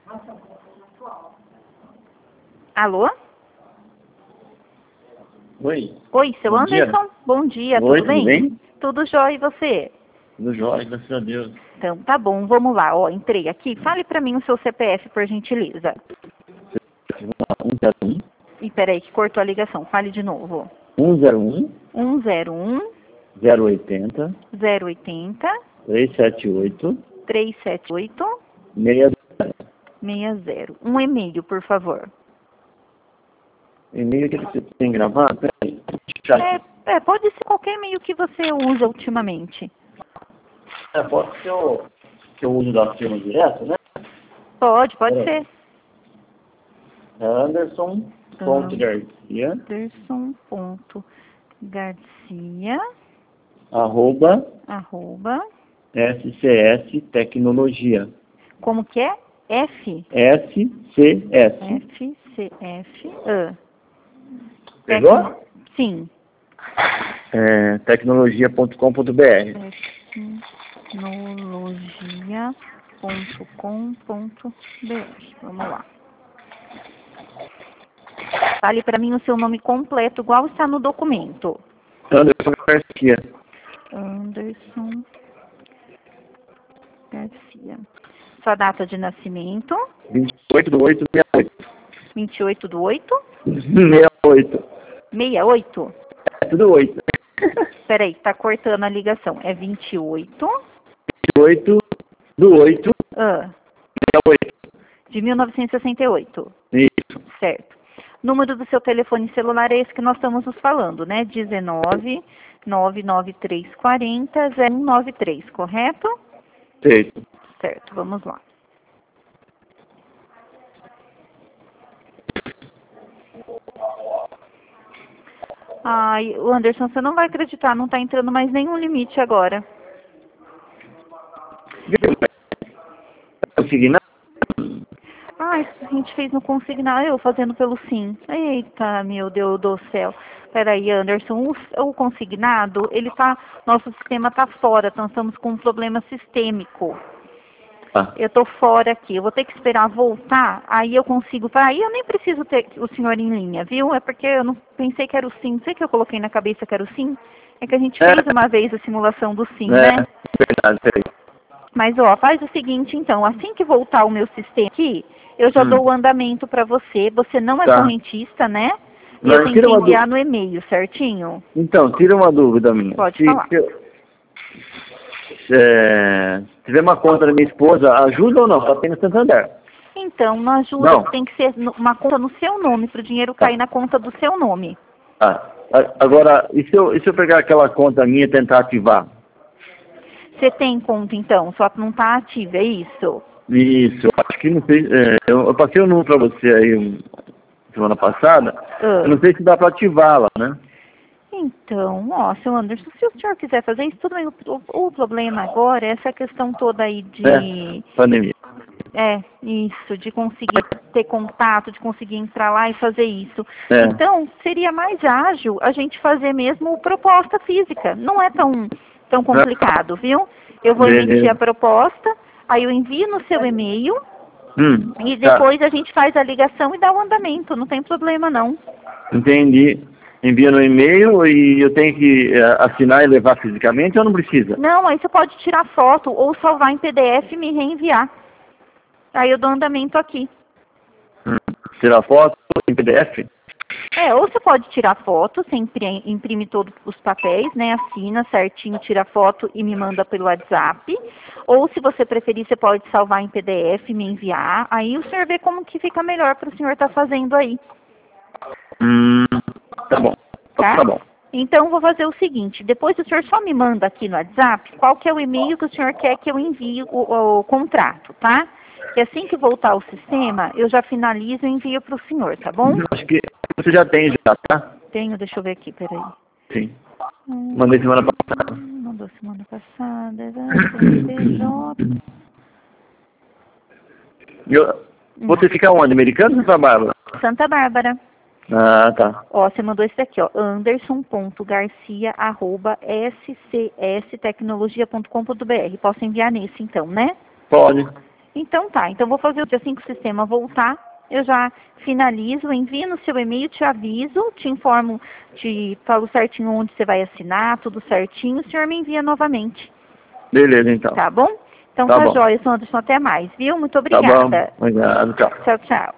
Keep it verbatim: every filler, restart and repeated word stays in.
Alô? Oi. Oi, seu Bom Anderson? dia. Bom dia, Oi, tudo bem? tudo bem? Tudo jóia, e você? Tudo jóia, graças a Deus. Então, tá bom, vamos lá. Ó, entrei aqui. Fale pra mim o seu C P F, por gentileza. um zero um, E peraí, que cortou a ligação. Fale de novo. um zero um, um zero um, zero oitenta, zero oitenta, trezentos e setenta e oito, trezentos e setenta e oito, seis zero. sessenta. Um e-mail, por favor. E-mail que você tem gravado? Peraí. Já É, é, pode ser qualquer e-mail que você usa ultimamente. é, pode ser o que eu uso da firma direto, né? Pode, pode Peraí. ser. É Anderson ponto Garcia, Anderson ponto Garcia, arroba arroba, S C S Tecnologia. como que é? F, S C S. F, C, F, A. Pegou? Sim. É, tecnologia ponto com ponto br. Tecnologia ponto com ponto br. Vamos lá. Fale para mim o seu nome completo, igual está no documento. Anderson Garcia. Anderson Garcia. Sua data de nascimento? vinte e oito do oito, sessenta e oito. vinte e oito do oito? sessenta e oito. sessenta e oito? É tudo oito. Peraí, tá cortando a ligação. É vinte e oito? vinte e oito do oito, Ah, sessenta e oito. de mil novecentos e sessenta e oito. Isso. Certo. Número do seu telefone celular é esse que nós estamos nos falando, né? dezenove, nove nove três quatro zero, zero um nove três, correto? Certo. Certo, vamos lá. Ai, Anderson, você não vai acreditar, não está entrando mais nenhum limite agora. Consignado? Ah, isso a gente fez no consignado, eu fazendo pelo sim. Eita, meu Deus do céu. Peraí, Anderson, o, o consignado, ele tá, nosso sistema tá fora, nós estamos com um problema sistêmico. Ah. Eu tô fora aqui, eu vou ter que esperar voltar, aí eu consigo, aí eu nem preciso ter o senhor em linha, viu? É porque eu não pensei que era o sim, não sei que eu coloquei na cabeça que era o sim, é que a gente É. fez uma vez a simulação do sim, É, né? verdade, peraí. Mas, ó, faz o seguinte, então, assim que voltar o meu sistema aqui, eu já Hum. dou o andamento para você. Você não é Tá. correntista, né? E Não, eu tenho tira que uma enviar dú- no e-mail, certinho? Então, tira uma dúvida minha. Pode se, falar. Se eu é, tiver uma conta da minha esposa, ajuda ou não? Só tem no Santander. Então, não ajuda, Não. tem que ser no- uma conta no seu nome, para o dinheiro Tá. cair na conta do seu nome. Ah, a- agora, e se, eu, e se eu pegar aquela conta minha e tentar ativar? Você tem conta, então, só que não está ativa, é isso? Isso, acho que não sei. É, eu, eu passei o número para você aí um, semana passada. Ah. Eu não sei se dá para ativá-la, né? Então, ó, seu Anderson, se o senhor quiser fazer isso, tudo bem. O, o, o problema agora é essa questão toda aí de... É, pandemia. É, isso, de conseguir ter contato, de conseguir entrar lá e fazer isso. É. Então, seria mais ágil a gente fazer mesmo proposta física. Não é tão, tão complicado, viu? Eu vou Beleza. emitir a proposta, aí eu envio no seu e-mail Hum, e tá. depois a gente faz a ligação e dá o andamento. Não tem problema, não. Entendi. Envia no e-mail e eu tenho que é, assinar e levar fisicamente ou não precisa? Não, aí você pode tirar foto ou salvar em P D F e me reenviar. Aí eu dou andamento aqui. Hum, tirar foto em P D F? É, ou você pode tirar foto, você imprime, imprime todos os papéis, né, assina certinho, tira foto e me manda pelo WhatsApp. Ou se você preferir, você pode salvar em P D F e me enviar. Aí o senhor vê como que fica melhor para o senhor estar fazendo aí. Hum, tá bom. Tá? Tá bom. Então, vou fazer o seguinte, depois o senhor só me manda aqui no WhatsApp qual que é o e-mail que o senhor quer que eu envie o, o, o contrato, tá? E assim que voltar o sistema, eu já finalizo e envio para o senhor, tá bom? Acho que você já tem já, tá? Tenho, deixa eu ver aqui, peraí. Sim. Hum, Mandei semana passada. Mandou semana passada. C J. Eu, você fica onde? Americano ou Santa Bárbara? Santa Bárbara. Ah, tá. Ó, você mandou esse daqui, ó. anderson ponto garcia arroba s c s tecnologia ponto com ponto b r. Posso enviar nesse, então, né? Pode. Então tá, então vou fazer assim que o sistema voltar, eu já finalizo, envio no seu e-mail, te aviso, te informo, te falo certinho onde você vai assinar, tudo certinho, o senhor me envia novamente. Beleza, então. Tá bom? Então tá tá bom. jóia, Anderson, até mais, viu? Muito Tá bom, obrigada. obrigado, tchau. Tchau, tchau.